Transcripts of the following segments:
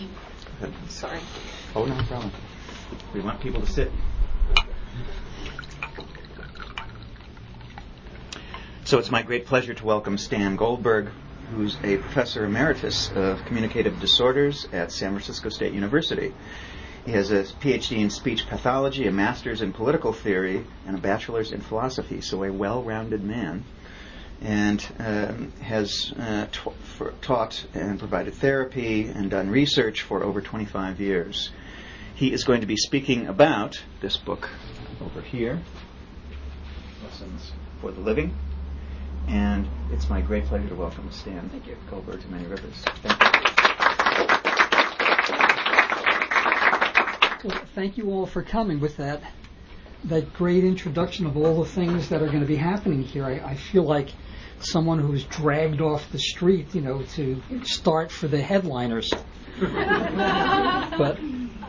Go ahead. Sorry. Oh, no problem. We want people to sit. So it's my great pleasure to welcome Stan Goldberg, who's a professor emeritus of communicative disorders at San Francisco State University. He has a PhD in speech pathology, a master's in political theory, and a bachelor's in philosophy, so a well-rounded man, and has taught and provided therapy and done research for over 25 years. He is going to be speaking about this book over here, Lessons for the Living, and it's my great pleasure to welcome Stan Goldberg to Many Rivers. Thank you. Well, thank you all for coming with that great introduction of all the things that are going to be happening here. I feel like someone who was dragged off the street, to start for the headliners. But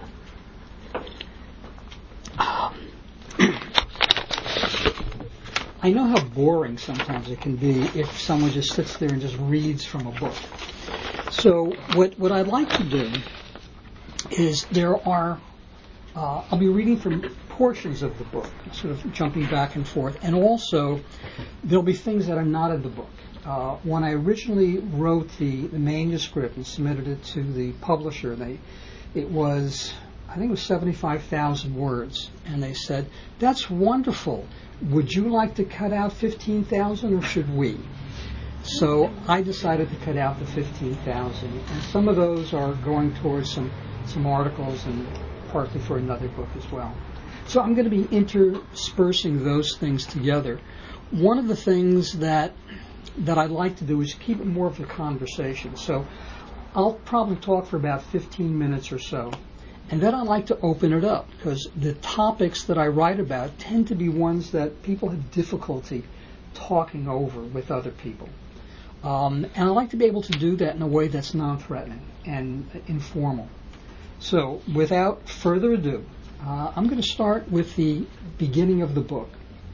I know how boring sometimes it can be if someone just sits there and just reads from a book. So what I'd like to do is I'll be reading from portions of the book, sort of jumping back and forth, and also there'll be things that are not in the book. When I originally wrote the manuscript and submitted it to the publisher, it was 75,000 words, and they said, "That's wonderful. Would you like to cut out 15,000, or should we?" So I decided to cut out the 15,000, and some of those are going towards some articles and partly for another book as well. So I'm going to be interspersing those things together. One of the things that I'd like to do is keep it more of a conversation. So I'll probably talk for about 15 minutes or so. And then I like to open it up, because the topics that I write about tend to be ones that people have difficulty talking over with other people. And I like to be able to do that in a way that's non-threatening and informal. So without further ado, I'm going to start with the beginning of the book.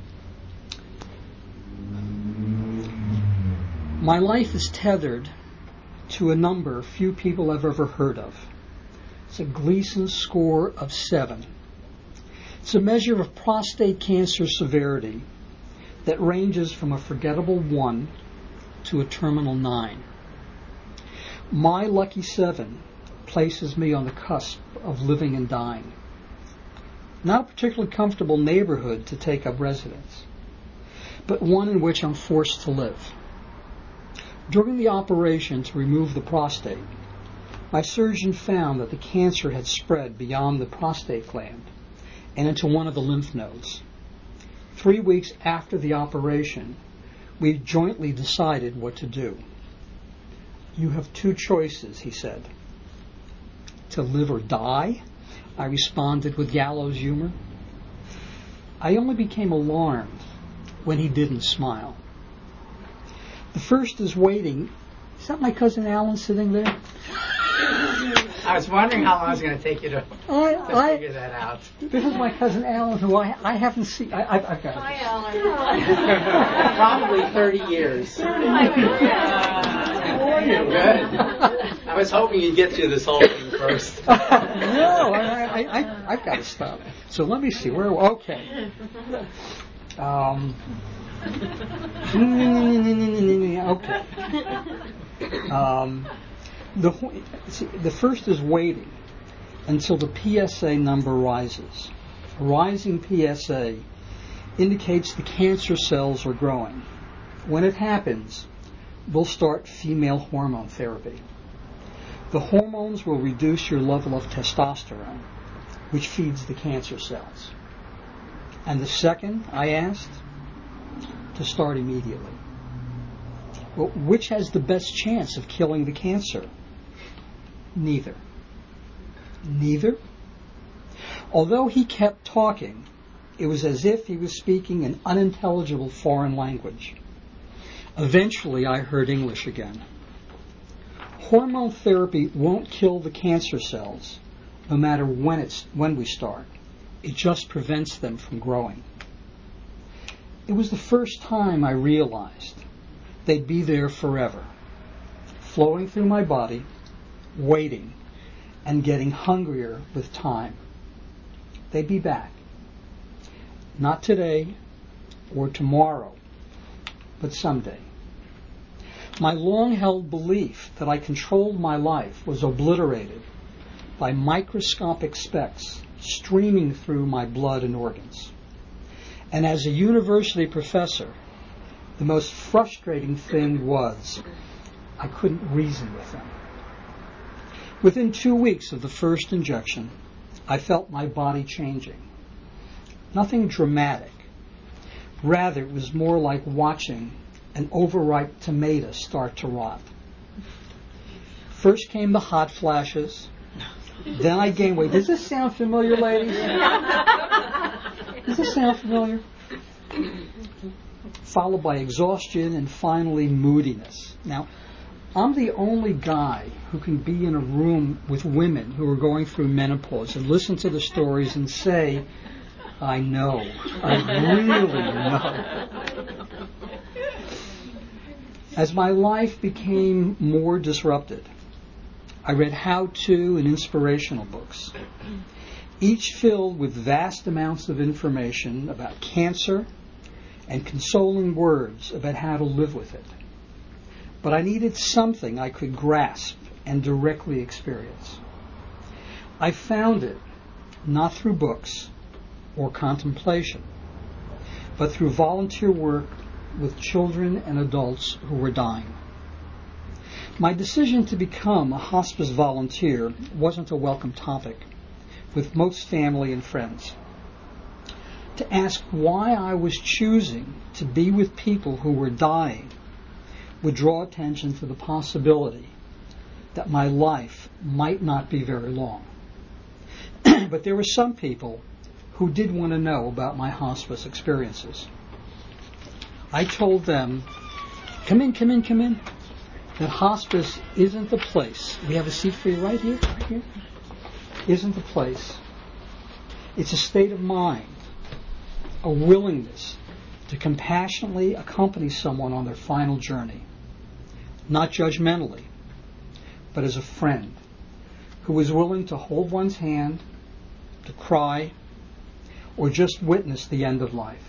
My life is tethered to a number few people have ever heard of. It's a Gleason score of 7. It's a measure of prostate cancer severity that ranges from a forgettable 1 to a terminal 9. My lucky 7 places me on the cusp of living and dying. Not a particularly comfortable neighborhood to take up residence, but one in which I'm forced to live. During the operation to remove the prostate, my surgeon found that the cancer had spread beyond the prostate gland and into one of the lymph nodes. 3 weeks after the operation, we jointly decided what to do. "You have 2 choices," he said. "To live or die," I responded with gallows humor. I only became alarmed when he didn't smile. "The first is waiting." Is that my cousin Alan sitting there? I was wondering how long it was going to take you to figure that out. This is my cousin Alan, who I haven't seen. I've got it. Hi, Alan. Probably 30 years. How are you? Good. I was hoping you'd get through this whole thing first. No, I've got to stop. So let me see. Okay. Okay. The first is waiting until the PSA number rises. A rising PSA indicates the cancer cells are growing. When it happens, we'll start female hormone therapy. The hormones will reduce your level of testosterone, which feeds the cancer cells. And the second, I asked, to start immediately. Well, which has the best chance of killing the cancer? Neither. Neither? Although he kept talking, it was as if he was speaking an unintelligible foreign language. Eventually, I heard English again. Hormone therapy won't kill the cancer cells, no matter when we start. It just prevents them from growing. It was the first time I realized they'd be there forever, flowing through my body, waiting, and getting hungrier with time. They'd be back. Not today or tomorrow, but someday. My long-held belief that I controlled my life was obliterated by microscopic specks streaming through my blood and organs. And as a university professor, the most frustrating thing was I couldn't reason with them. Within 2 weeks of the first injection, I felt my body changing. Nothing dramatic. Rather, it was more like watching an overripe tomato start to rot. First came the hot flashes. Then I gained weight. Does this sound familiar, ladies? Does this sound familiar? Followed by exhaustion and finally moodiness. Now, I'm the only guy who can be in a room with women who are going through menopause and listen to the stories and say, I know. I really know. As my life became more disrupted, I read how-to and inspirational books, each filled with vast amounts of information about cancer and consoling words about how to live with it. But I needed something I could grasp and directly experience. I found it not through books or contemplation, but through volunteer work with children and adults who were dying. My decision to become a hospice volunteer wasn't a welcome topic with most family and friends. To ask why I was choosing to be with people who were dying would draw attention to the possibility that my life might not be very long. But there were some people who did want to know about my hospice experiences. I told them, come in, that hospice isn't the place. We have a seat for you right here. Isn't the place. It's a state of mind, a willingness to compassionately accompany someone on their final journey, not judgmentally, but as a friend who is willing to hold one's hand, to cry, or just witness the end of life.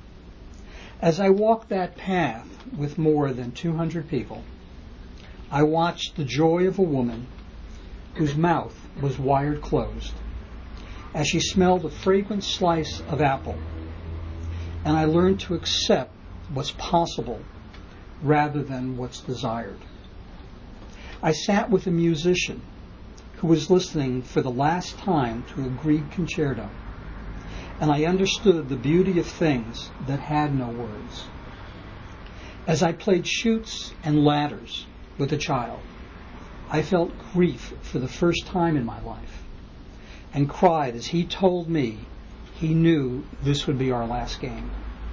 As I walked that path with more than 200 people, I watched the joy of a woman whose mouth was wired closed as she smelled a fragrant slice of apple, and I learned to accept what's possible rather than what's desired. I sat with a musician who was listening for the last time to a Grieg concerto, and I understood the beauty of things that had no words. As I played chutes and ladders with a child, I felt grief for the first time in my life and cried as he told me he knew this would be our last game.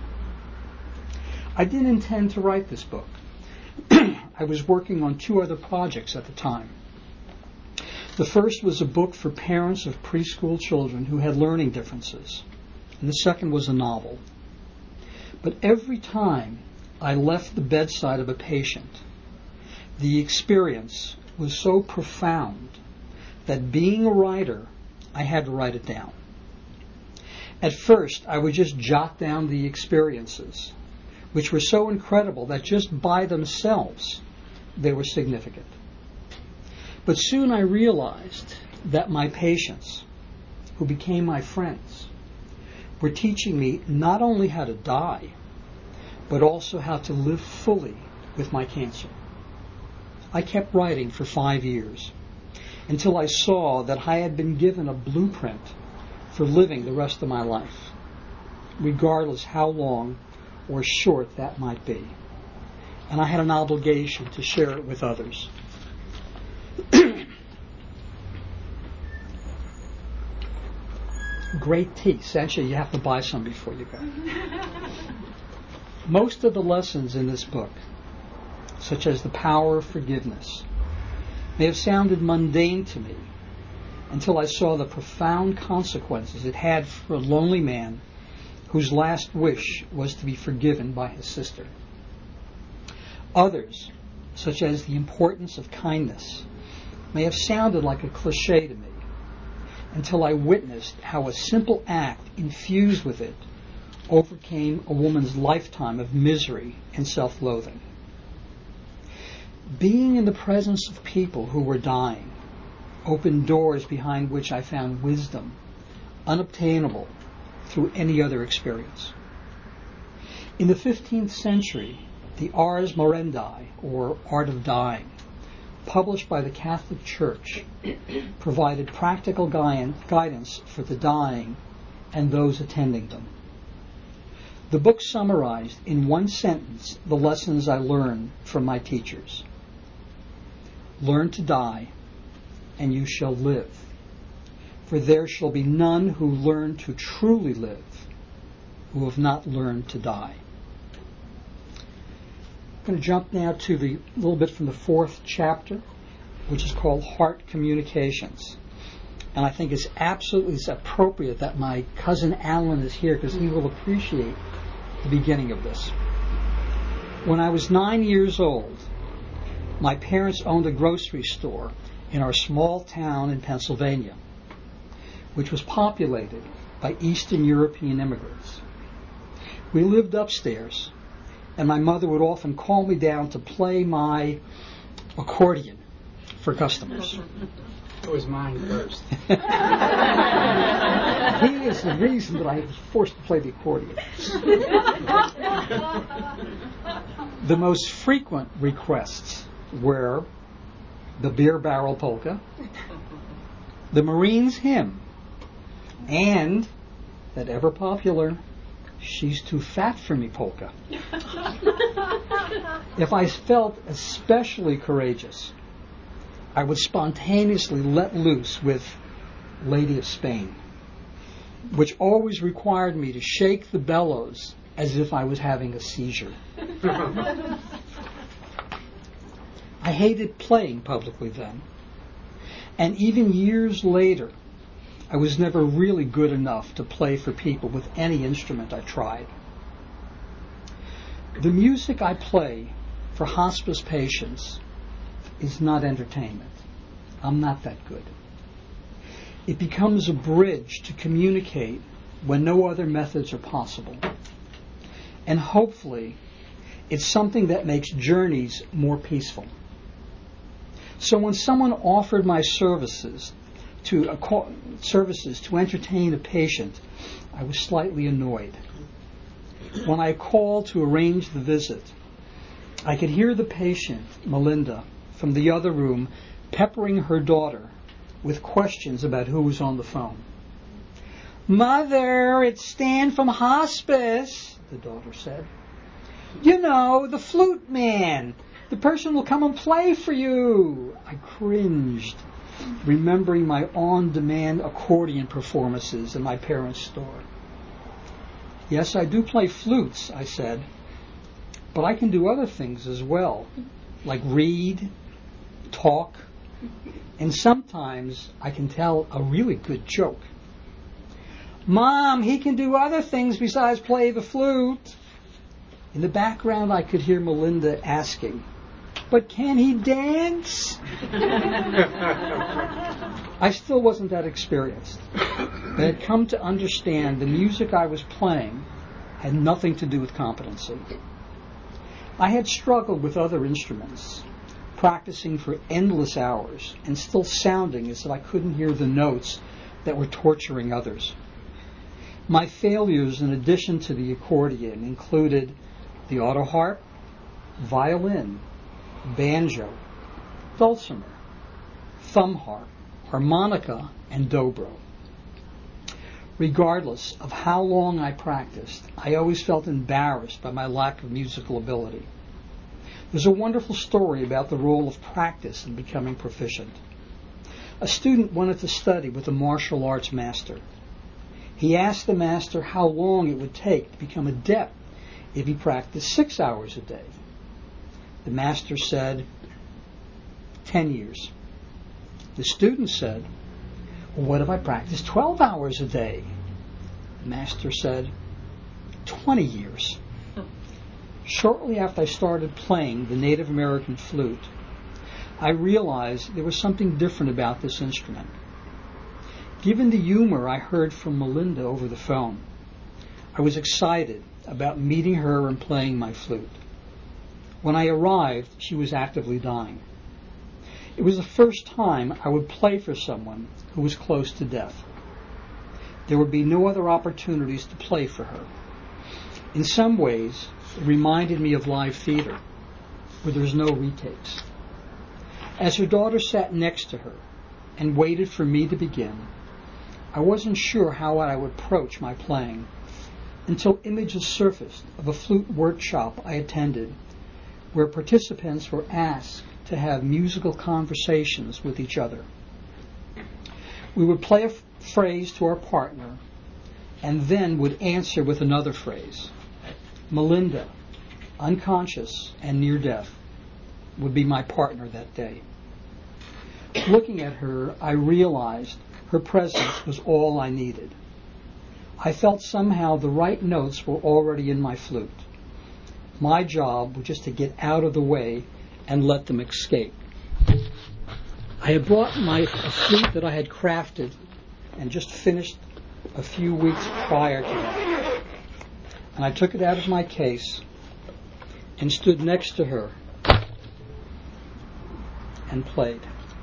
I didn't intend to write this book. I was working on 2 other projects at the time. The first was a book for parents of preschool children who had learning differences, and the second was a novel. But every time I left the bedside of a patient, the experience was so profound that being a writer, I had to write it down. At first, I would just jot down the experiences, which were so incredible that just by themselves, they were significant. But soon I realized that my patients, who became my friends, were teaching me not only how to die, but also how to live fully with my cancer. I kept writing for 5 years until I saw that I had been given a blueprint for living the rest of my life, regardless how long or short that might be. And I had an obligation to share it with others. Great tea. Essentially, you have to buy some before you go. Most of the lessons in this book, such as the power of forgiveness, may have sounded mundane to me until I saw the profound consequences it had for a lonely man whose last wish was to be forgiven by his sister. Others, such as the importance of kindness may have sounded like a cliche to me until I witnessed how a simple act infused with it overcame a woman's lifetime of misery and self-loathing. Being in the presence of people who were dying opened doors behind which I found wisdom unobtainable through any other experience. In the 15th century, the Ars Moriendi, or Art of Dying, published by the Catholic Church, provided practical guidance for the dying and those attending them. The book summarized in one sentence the lessons I learned from my teachers. Learn to die, and you shall live. For there shall be none who learn to truly live, who have not learned to die. I'm going to jump now to the little bit from the 4th chapter, which is called Heart Communications. And I think it's absolutely appropriate that my cousin Alan is here because he will appreciate the beginning of this. When I was 9 years old, my parents owned a grocery store in our small town in Pennsylvania, which was populated by Eastern European immigrants. We lived upstairs, and my mother would often call me down to play my accordion for customers. It was mine first. He is the reason that I was forced to play the accordion. The most frequent requests were the Beer Barrel Polka, the Marines Hymn, and that ever popular She's Too Fat for Me polka. If I felt especially courageous, I would spontaneously let loose with Lady of Spain, which always required me to shake the bellows as if I was having a seizure. I hated playing publicly then, and even years later, I was never really good enough to play for people with any instrument I tried. The music I play for hospice patients is not entertainment. I'm not that good. It becomes a bridge to communicate when no other methods are possible. And hopefully, it's something that makes journeys more peaceful. So when someone offered my services to entertain a patient, I was slightly annoyed. When I called to arrange the visit, I could hear the patient, Melinda, from the other room peppering her daughter with questions about who was on the phone. "Mother, it's Stan from hospice," the daughter said. "You know, the flute man. The person will come and play for you." I cringed, remembering my on-demand accordion performances in my parents' store. "Yes, I do play flutes," I said, "but I can do other things as well, like read, talk, and sometimes I can tell a really good joke." "Mom, he can do other things besides play the flute." In the background, I could hear Melinda asking, "But can he dance?" I still wasn't that experienced. I had come to understand the music I was playing had nothing to do with competency. I had struggled with other instruments, practicing for endless hours and still sounding as if I couldn't hear the notes that were torturing others. My failures, in addition to the accordion, included the autoharp, violin, banjo, dulcimer, thumb harp, harmonica, and dobro. Regardless of how long I practiced, I always felt embarrassed by my lack of musical ability. There's a wonderful story about the role of practice in becoming proficient. A student wanted to study with a martial arts master. He asked the master how long it would take to become adept if he practiced 6 hours a day. The master said, 10 years. The student said, "Well, what if I practice 12 hours a day?" The master said, 20 years. Shortly after I started playing the Native American flute, I realized there was something different about this instrument. Given the humor I heard from Melinda over the phone, I was excited about meeting her and playing my flute. When I arrived, she was actively dying. It was the first time I would play for someone who was close to death. There would be no other opportunities to play for her. In some ways, it reminded me of live theater, where there's no retakes. As her daughter sat next to her and waited for me to begin, I wasn't sure how I would approach my playing until images surfaced of a flute workshop I attended where participants were asked to have musical conversations with each other. We would play a phrase to our partner and then would answer with another phrase. Melinda, unconscious and near death, would be my partner that day. Looking at her, I realized her presence was all I needed. I felt somehow the right notes were already in my flute. My job was just to get out of the way and let them escape. I had brought a flute that I had crafted and just finished a few weeks prior to that. And I took it out of my case and stood next to her and played.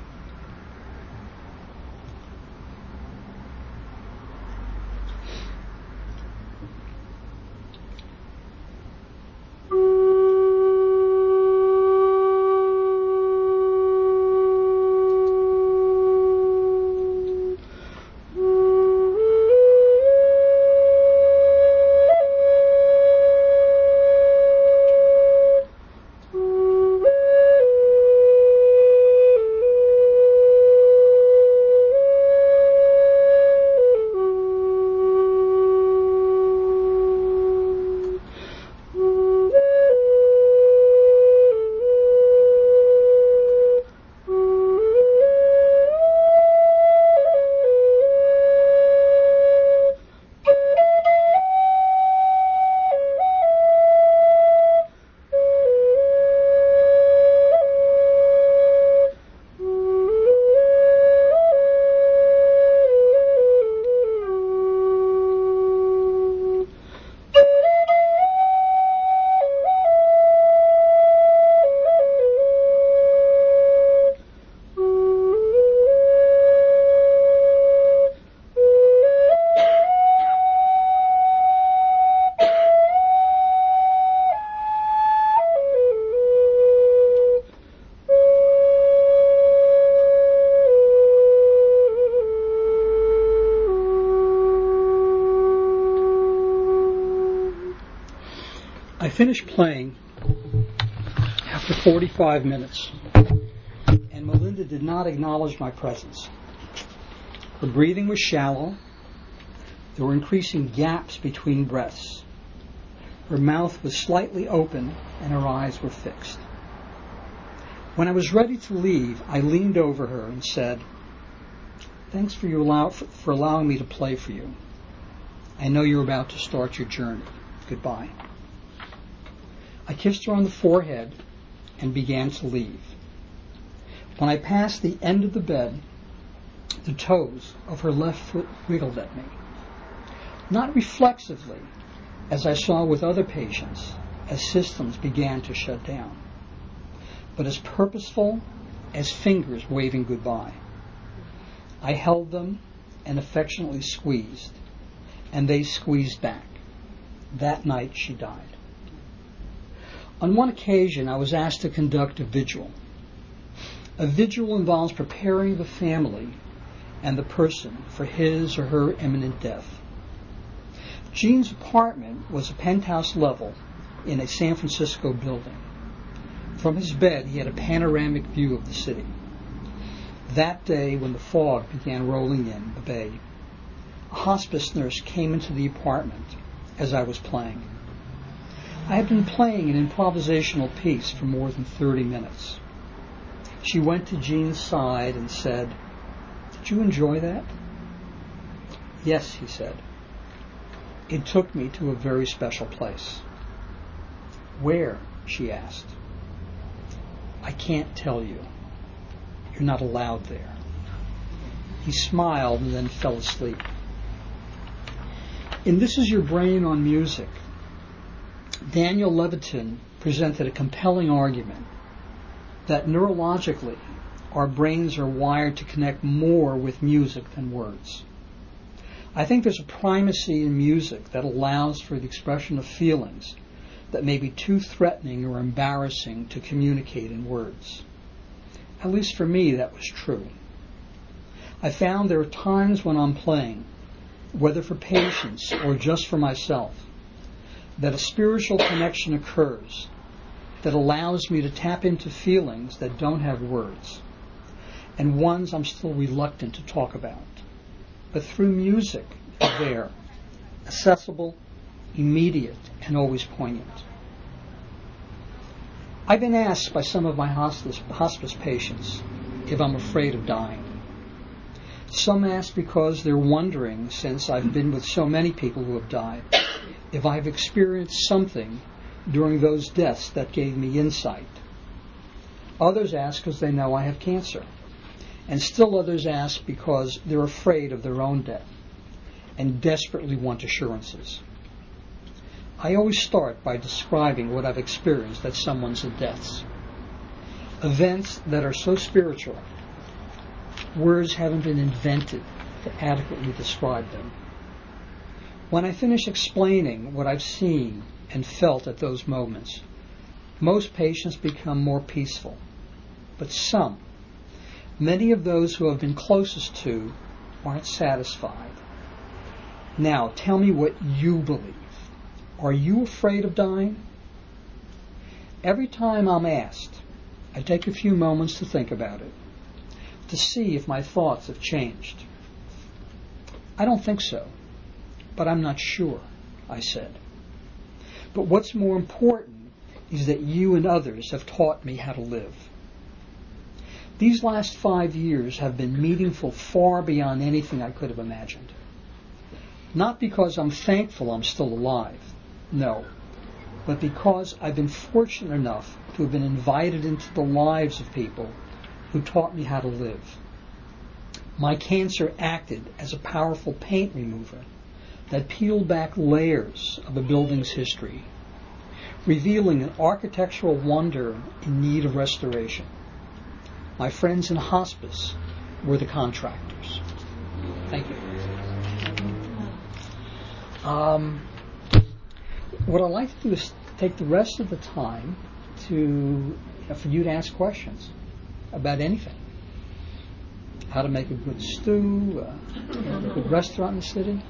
I finished playing after 45 minutes, and Melinda did not acknowledge my presence. Her breathing was shallow. There were increasing gaps between breaths. Her mouth was slightly open, and her eyes were fixed. When I was ready to leave, I leaned over her and said, "Thanks for allowing me to play for you. I know you're about to start your journey. Goodbye." I kissed her on the forehead and began to leave. When I passed the end of the bed, the toes of her left foot wiggled at me. Not reflexively, as I saw with other patients, as systems began to shut down, but as purposeful as fingers waving goodbye. I held them and affectionately squeezed, and they squeezed back. That night she died. On one occasion, I was asked to conduct a vigil. A vigil involves preparing the family and the person for his or her imminent death. Gene's apartment was a penthouse level in a San Francisco building. From his bed, he had a panoramic view of the city. That day, when the fog began rolling in the bay, a hospice nurse came into the apartment as I was playing. I had been playing an improvisational piece for more than 30 minutes. She went to Gene's side and said, "Did you enjoy that?" "Yes," he said. "It took me to a very special place." "Where?" she asked. "I can't tell you." You're not allowed there." He smiled and then fell asleep. In This Is Your Brain on Music, Daniel Levitin presented a compelling argument that neurologically our brains are wired to connect more with music than words. I think there's a primacy in music that allows for the expression of feelings that may be too threatening or embarrassing to communicate in words. At least for me, that was true. I found there are times when I'm playing, whether for patients or just for myself, that a spiritual connection occurs that allows me to tap into feelings that don't have words, and ones I'm still reluctant to talk about. But through music, they're there, accessible, immediate, and always poignant. I've been asked by some of my hospice patients if I'm afraid of dying. Some ask because they're wondering, since I've been with so many people who have died, if I've experienced something during those deaths that gave me insight. Others ask because they know I have cancer. And still others ask because they're afraid of their own death and desperately want assurances. I always start by describing what I've experienced at someone's deaths. Events that are so spiritual, words haven't been invented to adequately describe them. When I finish explaining what I've seen and felt at those moments, most patients become more peaceful. But some, many of those who have been closest to, aren't satisfied. Now, tell me what you believe. Are you afraid of dying? Every time I'm asked, I take a few moments to think about it, to see if my thoughts have changed. I don't think so, but I'm not sure, I said. But what's more important is that you and others have taught me how to live. These last 5 years have been meaningful far beyond anything I could have imagined. Not because I'm thankful I'm still alive, no, but because I've been fortunate enough to have been invited into the lives of people who taught me how to live. My cancer acted as a powerful paint remover that peeled back layers of a building's history, revealing an architectural wonder in need of restoration. My friends in hospice were the contractors. Thank you. What I'd like to do is take the rest of the time for you to ask questions about anything. How to make a good stew, a good restaurant in the city.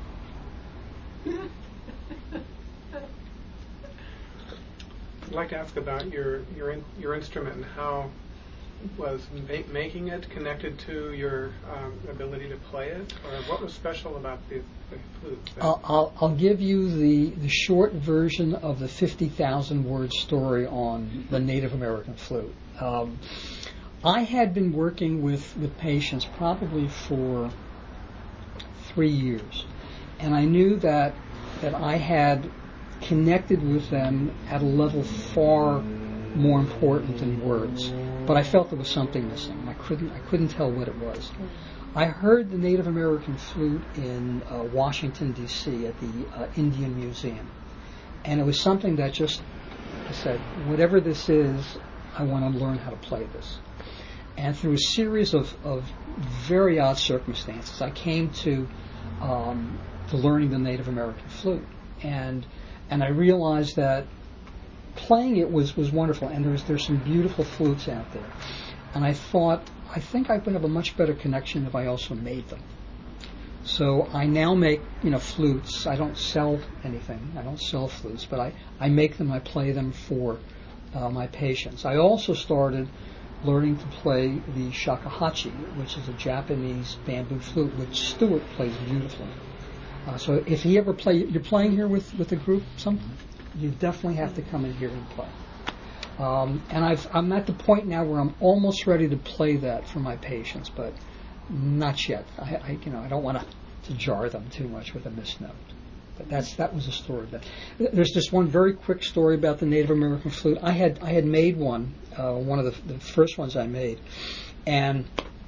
I'd like to ask about your instrument and how was making it connected to your ability to play it, or what was special about the flute? I'll give you the short version of the 50,000 word story on the Native American flute. I had been working with patients probably for 3 years, and I knew that I had connected with them at a level far more important than words. But I felt there was something missing. I couldn't tell what it was. I heard the Native American flute in Washington, D.C. at the Indian Museum. And it was something that I said, whatever this is, I want to learn how to play this. And through a series of very odd circumstances, I came to learning the Native American flute. And I realized that playing it was wonderful, and there's some beautiful flutes out there. And I thought, I think I would have a much better connection if I also made them. So I now make flutes. I don't sell anything. I don't sell flutes, but I make them. I play them for my patients. I also started learning to play the shakuhachi, which is a Japanese bamboo flute, which Stuart plays beautifully. So if he ever you're playing here with a group sometime, you definitely have to come in here and play. And I'm at the point now where I'm almost ready to play that for my patients, but not yet. I don't want to jar them too much with a missed note. That was a story. There's just one very quick story about the Native American flute. I had made one of the first ones I made, and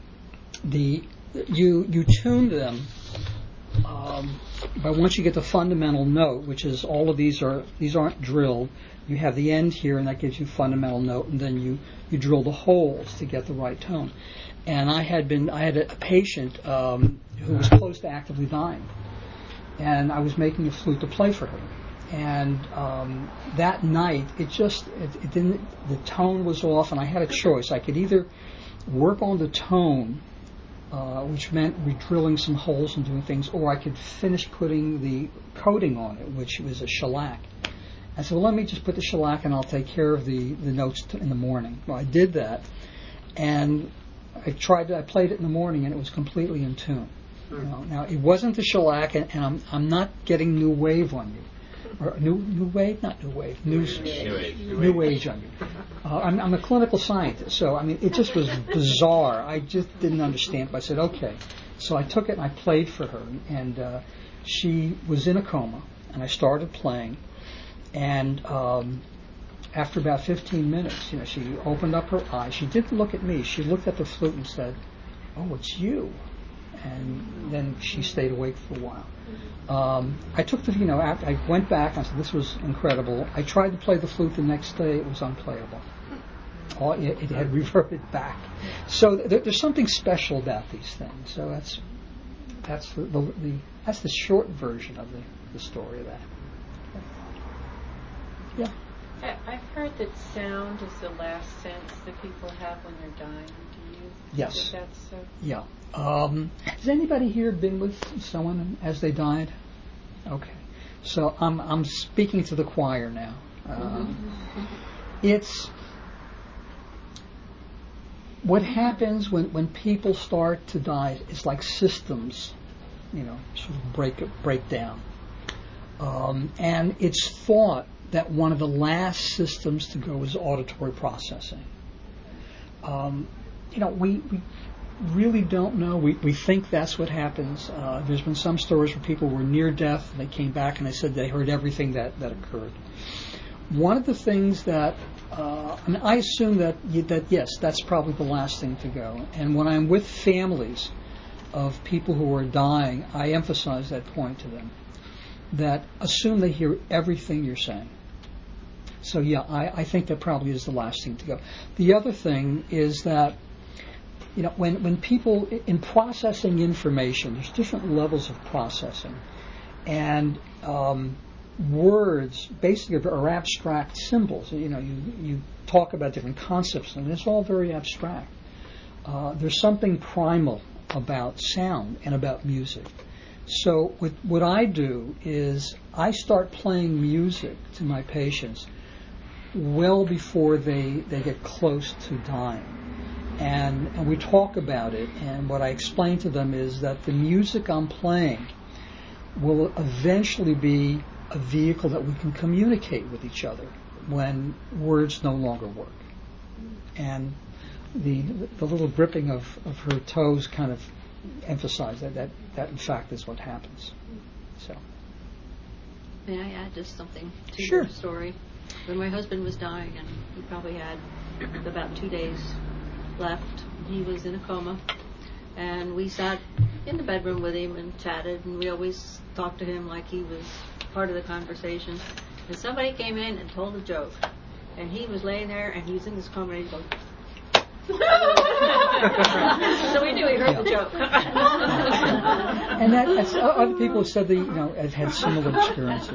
you tune them but once you get the fundamental note, which is all of these aren't drilled. You have the end here, and that gives you fundamental note, and then you drill the holes to get the right tone. And I had a patient who was close to actively dying, and I was making a flute to play for her. And that night, it didn't. The tone was off, and I had a choice. I could either work on the tone, which meant re-drilling some holes and doing things, or I could finish putting the coating on it, which was a shellac. I said, well, let me just put the shellac and I'll take care of the notes in the morning. Well, I did that, and I played it in the morning, and it was completely in tune. Now, it wasn't the shellac, and I'm not getting new wave on you. Or new wave? Not new wave. New age on you. I'm a clinical scientist, so, I mean, it just was bizarre. I just didn't understand. But I said, okay. So I took it and I played for her, and she was in a coma, and I started playing. And after about 15 minutes, she opened up her eyes. She didn't look at me. She looked at the flute and said, "Oh, it's you." And then she stayed awake for a while. I took I went back and I said, "This was incredible." I tried to play the flute the next day. It was unplayable. It had reverted back. So there's something special about these things. So that's the short version of the story of that. Yeah. I've heard that sound is the last sense that people have when they're dying. Do you? Yes. Think that's so? Yeah. Has anybody here been with someone as they died? Okay. So I'm speaking to the choir now. It's what happens when people start to die. It's like systems, sort of break down, and it's thought that one of the last systems to go is auditory processing. We really don't know. We think that's what happens. There's been some stories where people were near death and they came back and they said they heard everything that occurred. One of the things that I assume that yes, that's probably the last thing to go. And when I'm with families of people who are dying, I emphasize that point to them, that assume they hear everything you're saying. So yeah, I think that probably is the last thing to go. The other thing is that when people in processing information, there's different levels of processing, and words basically are abstract symbols. You talk about different concepts, and it's all very abstract. There's something primal about sound and about music. So what I do is I start playing music to my patients well before they get close to dying. And we talk about it, and what I explain to them is that the music I'm playing will eventually be a vehicle that we can communicate with each other when words no longer work. And the little gripping of her toes kind of emphasize that in fact is what happens. So, may I add just something to Sure. your story? When my husband was dying, and he probably had about 2 days left, he was in a coma, and we sat in the bedroom with him and chatted, and we always talked to him like he was part of the conversation. And somebody came in and told a joke, and he was laying there, and he was in this coma, and he goes. So we knew he heard the joke. And that's other people have said they have had similar experiences.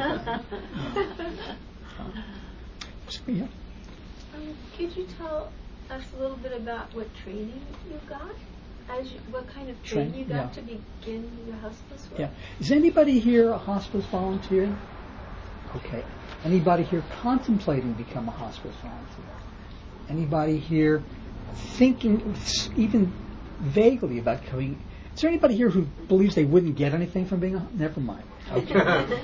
Yeah. Could you tell us a little bit about what training you got? What kind of training you got to begin your hospice work? Yeah. Is anybody here a hospice volunteer? Okay. Anybody here contemplating become a hospice volunteer? Anybody here thinking even vaguely about coming? Is there anybody here who believes they wouldn't get anything from being never mind. Okay.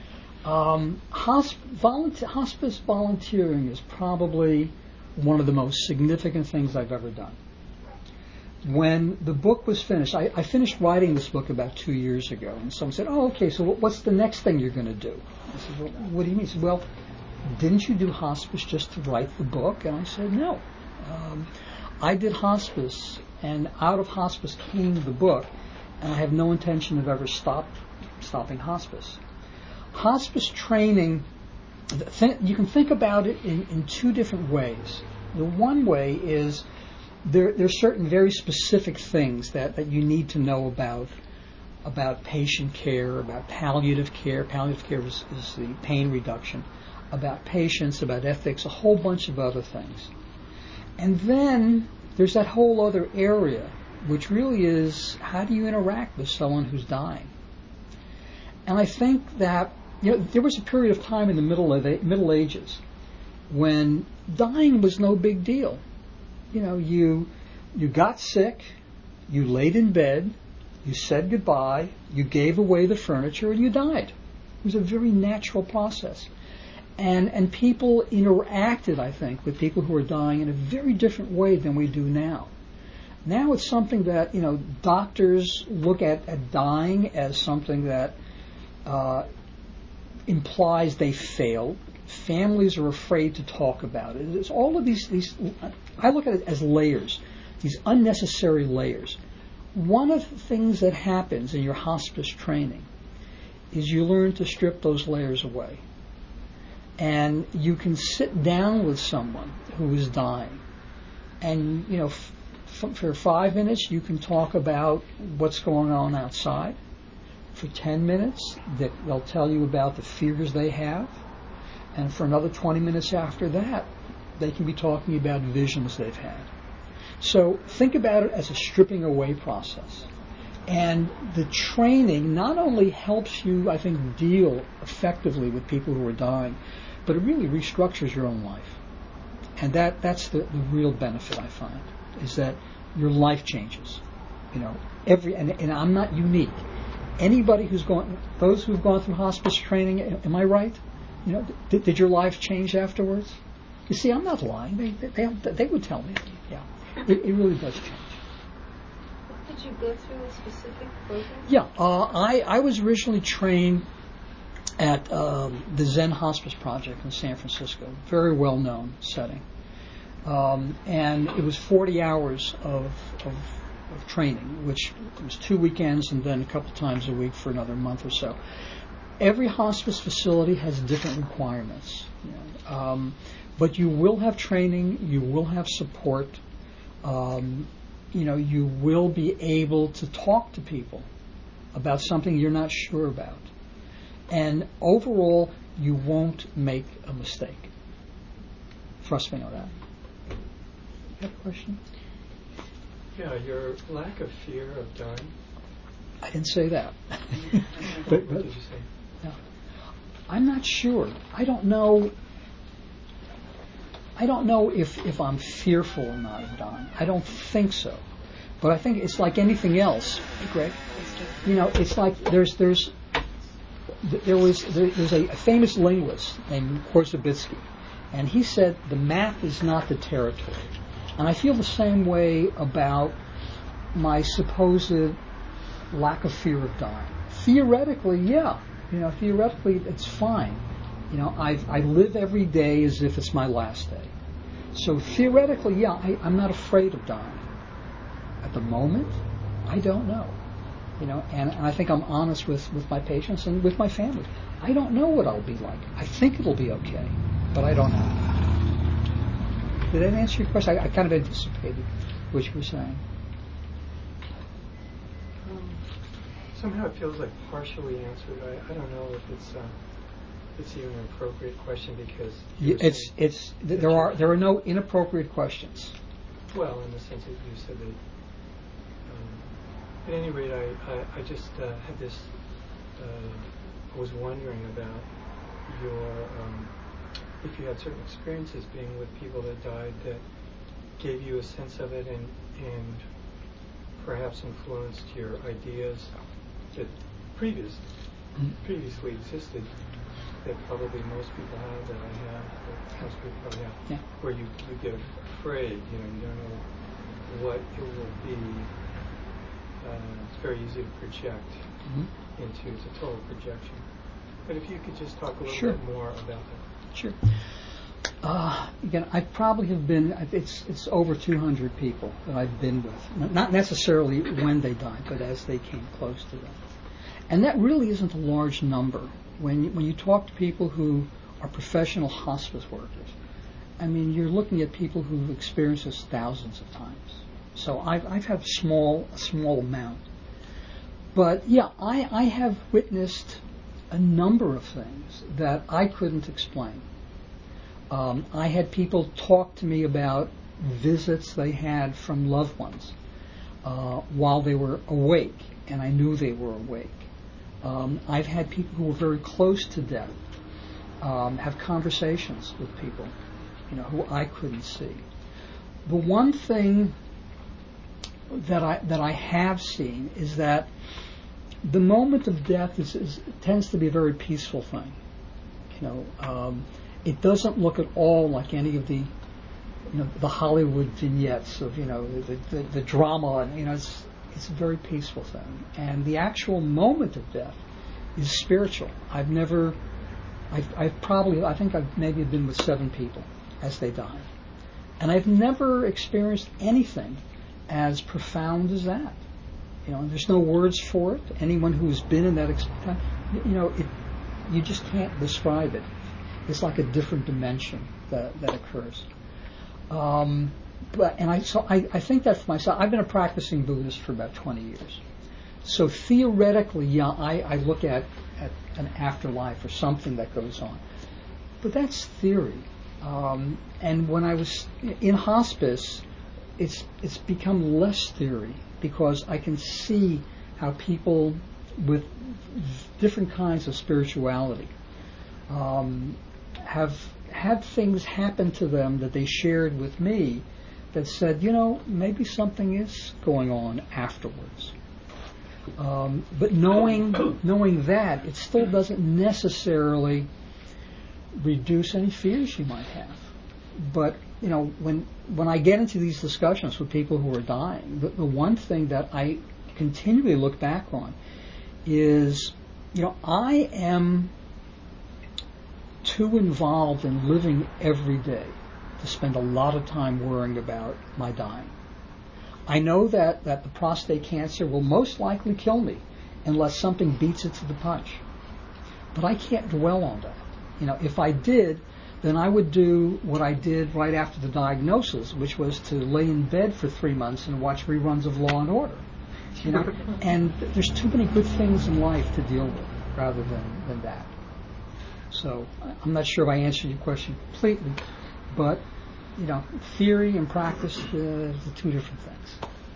Hospice volunteering is probably one of the most significant things I've ever done. when the book was finished, I finished writing this book about 2 years ago, and someone said, "Oh, okay, so what's the next thing you're going to do?" I said, "Well, what do you mean?" He said, "Well, didn't you do hospice just to write the book?" And I said, "No. I did hospice, and out of hospice came the book, and I have no intention of ever stopping hospice." Hospice training, you can think about it in two different ways. The one way is there's certain very specific things that you need to know about patient care, about palliative care. Palliative care is the pain reduction, about patients, about ethics, a whole bunch of other things. And then there's that whole other area, which really is how do you interact with someone who's dying? And I think that there was a period of time in the Middle Ages when dying was no big deal. You got sick, you laid in bed, you said goodbye, you gave away the furniture, and you died. It was a very natural process. And people interacted, I think, with people who were dying in a very different way than we do now. Now it's something that, doctors look at dying as something that implies they failed. Families are afraid to talk about it. It's all of these, I look at it as layers, these unnecessary layers. One of the things that happens in your hospice training is you learn to strip those layers away. And you can sit down with someone who is dying, and for 5 minutes you can talk about what's going on outside. For 10 minutes they'll tell you about the fears they have, and for another 20 minutes after that they can be talking about visions they've had. So think about it as a stripping away process. And the training not only helps you, I think, deal effectively with people who are dying, but it really restructures your own life. And that's the real benefit I find, is that your life changes. And I'm not unique. Anybody those who've gone through hospice training, am I right? Did your life change afterwards? You see, I'm not lying. They would tell me. Yeah, it really does change. Did you go through a specific program? Yeah, I was originally trained at the Zen Hospice Project in San Francisco, very well-known setting. And it was 40 hours of training, which was 2 weekends and then a couple times a week for another month or so. Every hospice facility has different requirements. But you will have training, you will have support, you will be able to talk to people about something you're not sure about. And overall, you won't make a mistake. Trust me on that. You have a question? Yeah, your lack of fear of dying. I didn't say that. What did you say? No. I'm not sure. I don't know if I'm fearful or not of dying. I don't think so. But I think it's like anything else. Hey, Greg. It's like there's a famous linguist named Korzybitsky, and he said the map is not the territory. And I feel the same way about my supposed lack of fear of dying. Theoretically, yeah. Theoretically, it's fine. I live every day as if it's my last day. So theoretically, yeah, I'm not afraid of dying. At the moment, I don't know. And I think I'm honest with my patients and with my family. I don't know what I'll be like. I think it'll be okay, but I don't know. Did that answer your question? I kind of anticipated what you were saying. Somehow it feels like partially answered. I don't know if it's even an appropriate question because there are no inappropriate questions. Well, in the sense that you said that. At any rate, I just had this. I was wondering about if you had certain experiences being with people that died that gave you a sense of it and perhaps influenced your ideas that previously existed, that probably most people have, that I have, that most people probably have, where you get afraid, you don't know what it will be, it's very easy to project into. It's a total projection. But if you could just talk a little bit more about that. Sure. Again, I probably have been, it's over 200 people that I've been with. Not necessarily when they died, but as they came close to them. And that really isn't a large number. When you talk to people who are professional hospice workers, I mean, you're looking at people who've experienced this thousands of times. So I've had a small amount. But yeah, I have witnessed a number of things that I couldn't explain. I had people talk to me about visits they had from loved ones while they were awake, and I knew they were awake. I've had people who were very close to death have conversations with people, who I couldn't see. The one thing that I have seen is that the moment of death tends to be a very peaceful thing. It doesn't look at all like any of the Hollywood vignettes of the drama, and it's a very peaceful thing. And the actual moment of death is spiritual. I think I've maybe been with 7 people as they die, and I've never experienced anything as profound as that. There's no words for it. Anyone who's been in that experience, you just can't describe it. It's like a different dimension that occurs. I think that for myself, I've been a practicing Buddhist for about 20 years. So theoretically, yeah, I look at an afterlife or something that goes on. But that's theory. And when I was in hospice, it's become less theory, because I can see how people with different kinds of spirituality have had things happen to them that they shared with me that said, maybe something is going on afterwards. But knowing that, it still doesn't necessarily reduce any fears you might have. But when I get into these discussions with people who are dying, the one thing that I continually look back on is, I am too involved in living every day to spend a lot of time worrying about my dying. I know that the prostate cancer will most likely kill me unless something beats it to the punch. But I can't dwell on that. If I did, then I would do what I did right after the diagnosis, which was to lay in bed for 3 months and watch reruns of Law and Order. And there's too many good things in life to deal with rather than that. So I'm not sure if I answered your question completely, but theory and practice are the 2 different things.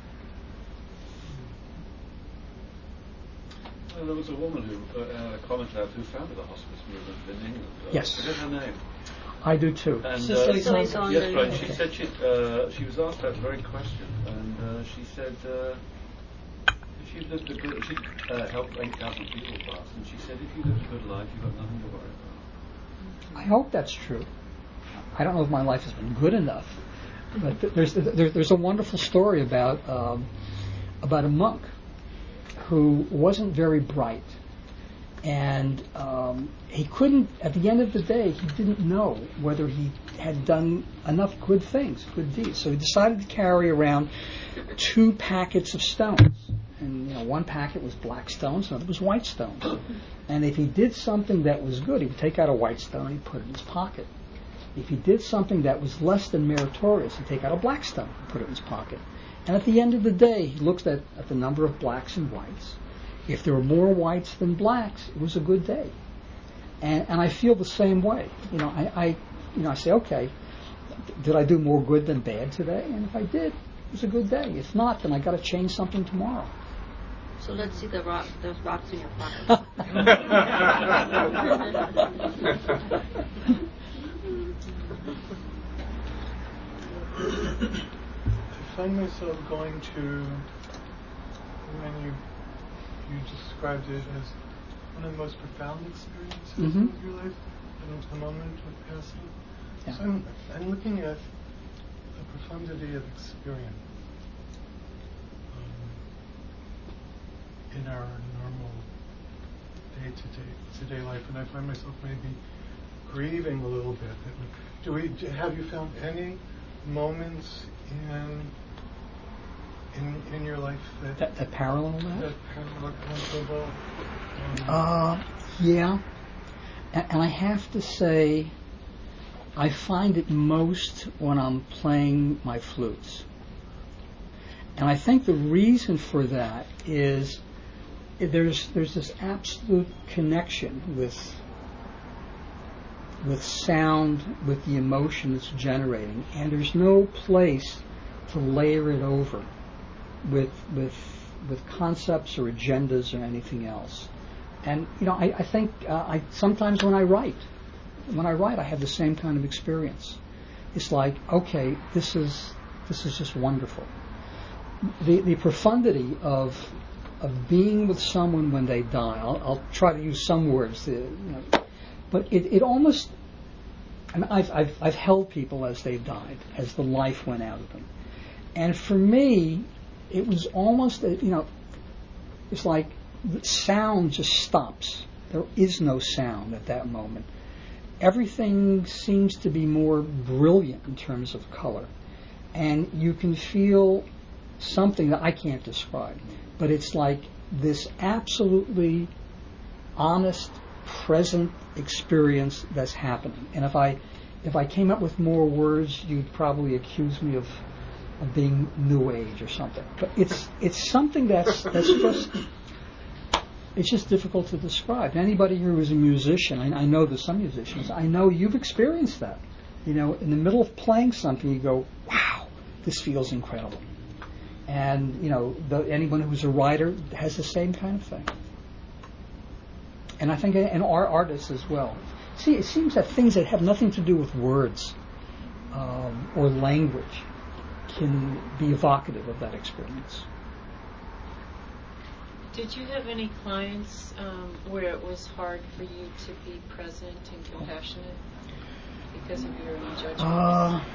Well, there was a woman who, a commentator who founded the hospice movement in England. Yes. I forget her name. I do too. And, Cicely Saunders. Yes, right. She said she was asked that very question, and she said if you lived a good, she helped 8,000 people pass, and she said if you lived a good life, you've got nothing to worry about. I hope that's true. I don't know if my life has been good enough, but there's a wonderful story about a monk who wasn't very bright, and he couldn't. At the end of the day, he didn't know whether he had done enough good things, good deeds. So he decided to carry around 2 packets of stones, and one packet was black stones, another was white stones. And if he did something that was good, he would take out a white stone and he'd put it in his pocket. If he did something that was less than meritorious, he'd take out a black stone and put it in his pocket. And at the end of the day, he looked at the number of blacks and whites. If there were more whites than blacks, it was a good day. And I feel the same way. I say, okay, did I do more good than bad today? And if I did, it was a good day. If not, then I got to change something tomorrow. So let's see those rocks in your pocket. I find myself going to, when you described it as one of the most profound experiences of your life, and the moment of passing. Yeah. So I'm looking at the profundity of experience. in our normal day-to-day life, and I find myself maybe grieving a little bit. Have you found any moments in your life that parallel that? That parallel comparable? Yeah, and I have to say, I find it most when I'm playing my flutes. And I think the reason for that is there's this absolute connection with sound, with the emotion it's generating, and there's no place to layer it over with concepts or agendas or anything else. And I think sometimes when I write, I have the same kind of experience. It's like, okay, this is just wonderful. The profundity of being with someone when they die. I'll try to use some words, but it almost. I mean, I've held people as they've died, as the life went out of them, and for me, it was almost it's like the sound just stops. There is no sound at that moment. Everything seems to be more brilliant in terms of color, and you can feel something that I can't describe, but it's like this absolutely honest, present experience that's happening. And if I came up with more words, you'd probably accuse me of being New Age or something. But it's something that's just difficult to describe. Anybody here who's a musician, I know there's some musicians, I know you've experienced that. In the middle of playing something, you go, wow, this feels incredible. And, anyone who's a writer has the same kind of thing. And I think, and our artists as well. See, it seems that things that have nothing to do with words or language can be evocative of that experience. Did you have any clients where it was hard for you to be present and compassionate because of your own judgment?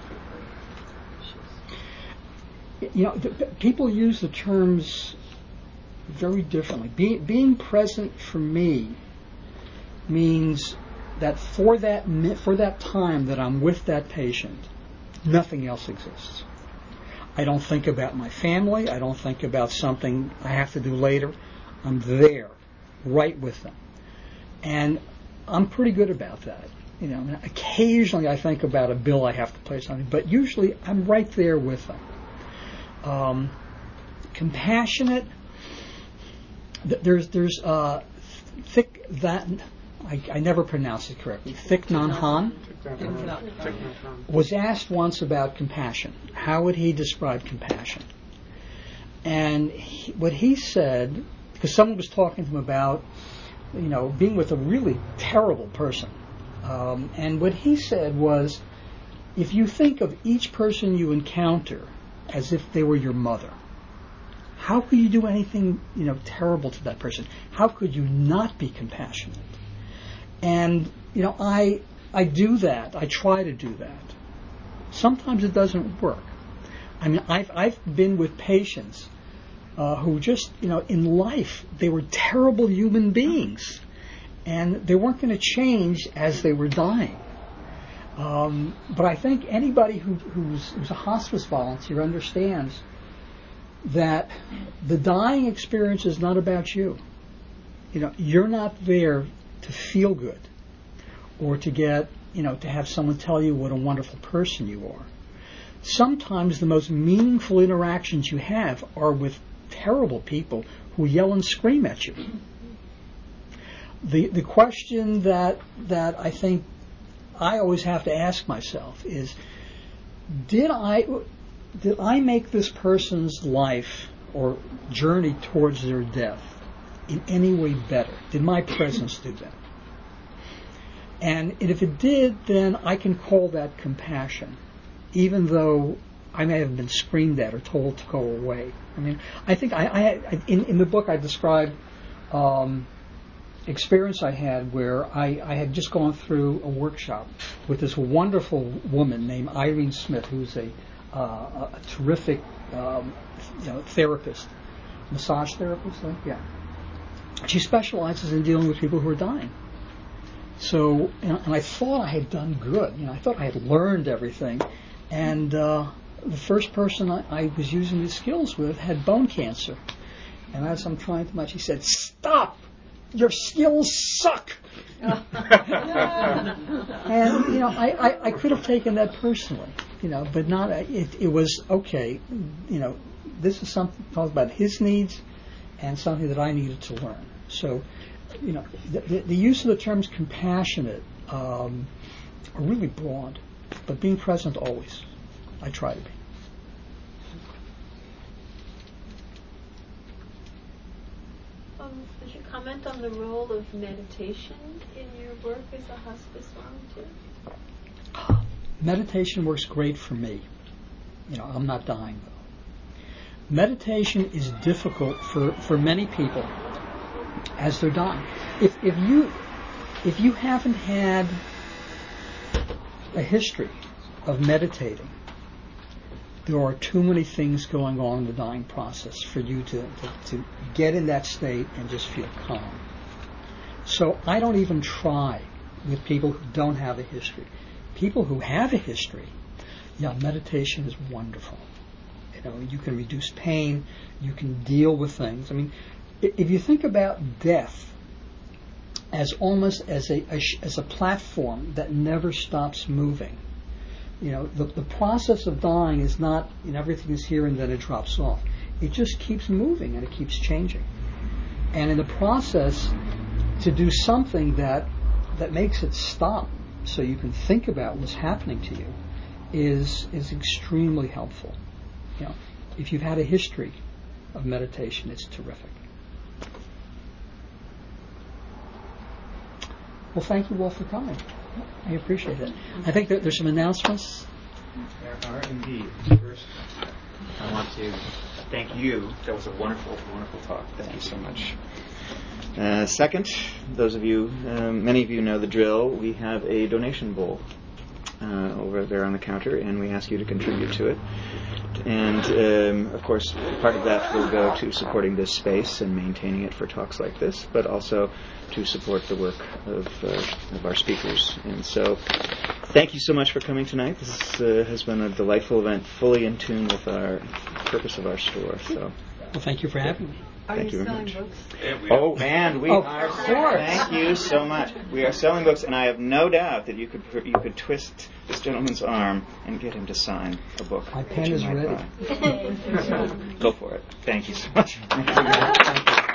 People use the terms very differently. Being present for me means that for that time that I'm with that patient, nothing else exists. I don't think about my family. I don't think about something I have to do later. I'm there, right with them. And I'm pretty good about that. Occasionally I think about a bill I have to pay something, but usually I'm right there with them. Compassionate. There's Thich that I never pronounce it correctly. Thich Nhat Hanh was asked once about compassion. How would he describe compassion? And what he said, because someone was talking to him about, being with a really terrible person, and what he said was, if you think of each person you encounter as if they were your mother, how could you do anything, terrible to that person? How could you not be compassionate? And, I do that. I try to do that. Sometimes it doesn't work. I mean, I've been with patients who just, in life, they were terrible human beings. And they weren't going to change as they were dying. But I think anybody who's a hospice volunteer understands that the dying experience is not about you. You're not there to feel good or to get, to have someone tell you what a wonderful person you are. Sometimes the most meaningful interactions you have are with terrible people who yell and scream at you. The question that I think I always have to ask myself is, did I make this person's life or journey towards their death in any way better? Did my presence do that? And if it did, then I can call that compassion, even though I may have been screamed at or told to go away. I mean, I think in the book I described experience I had where I had just gone through a workshop with this wonderful woman named Irene Smith, who's a terrific therapist. massage therapist. Yeah. She specializes in dealing with people who are dying. So, and I thought I had done good. I thought I had learned everything. And the first person I was using these skills with had bone cancer. And as I'm trying to much, he said, "Stop! Your skills suck!" And, I could have taken that personally, but not, it was, okay, this is something about his needs and something that I needed to learn. So, the use of the terms compassionate are really broad, but being present always. I try to be. Could you comment on the role of meditation in your work as a hospice volunteer? Meditation works great for me. I'm not dying though. Meditation is difficult for many people as they're dying. If you haven't had a history of meditating, there are too many things going on in the dying process for you to get in that state and just feel calm. So I don't even try with people who don't have a history. People who have a history, meditation is wonderful. You can reduce pain, you can deal with things. I mean, if you think about death as almost as a platform that never stops moving, the process of dying is not, everything is here and then it drops off. It just keeps moving and it keeps changing. And in the process, to do something that makes it stop so you can think about what's happening to you is extremely helpful. If you've had a history of meditation, it's terrific. Well, thank you all for coming. I appreciate it. I think that there's some announcements. There are indeed. First, I want to thank you. That was a wonderful, wonderful talk. Thank you so much. Second, those of you, many of you know the drill. We have a donation bowl over there on the counter, and we ask you to contribute to it. And, of course, part of that will go to supporting this space and maintaining it for talks like this, but also to support the work of our speakers. And so, thank you so much for coming tonight. This has been a delightful event, fully in tune with our purpose of our store. So, well, thank you for having me. Thank you very much. And we are. Thank you so much. We are selling books, and I have no doubt that you could twist this gentleman's arm and get him to sign a book. My pen is ready. Go for it. Thank you so much.